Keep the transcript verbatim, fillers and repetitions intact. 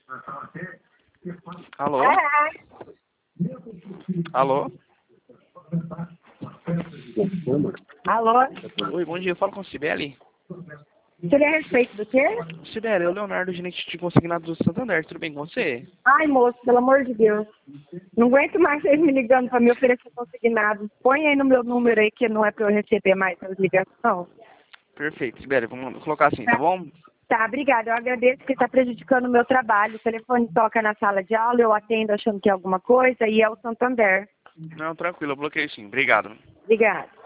Alô? Alô? Alô? Oi, bom dia. Eu falo com a Cibele. Seria a respeito do quê? Cibele, é o Leonardo, gerente de consignado do Santander. Tudo bem com você? Ai, moço, pelo amor de Deus. Não aguento mais vocês me ligando para me oferecer consignado. Põe aí no meu número aí que não é para eu receber mais as ligações. Perfeito, Cibele. Vamos colocar assim, tá bom? Tá, obrigada. Eu agradeço que está prejudicando o meu trabalho. O telefone toca na sala de aula, eu atendo achando que é alguma coisa e é o Santander. Não, tranquilo. Eu bloqueei sim. Obrigado. Obrigada.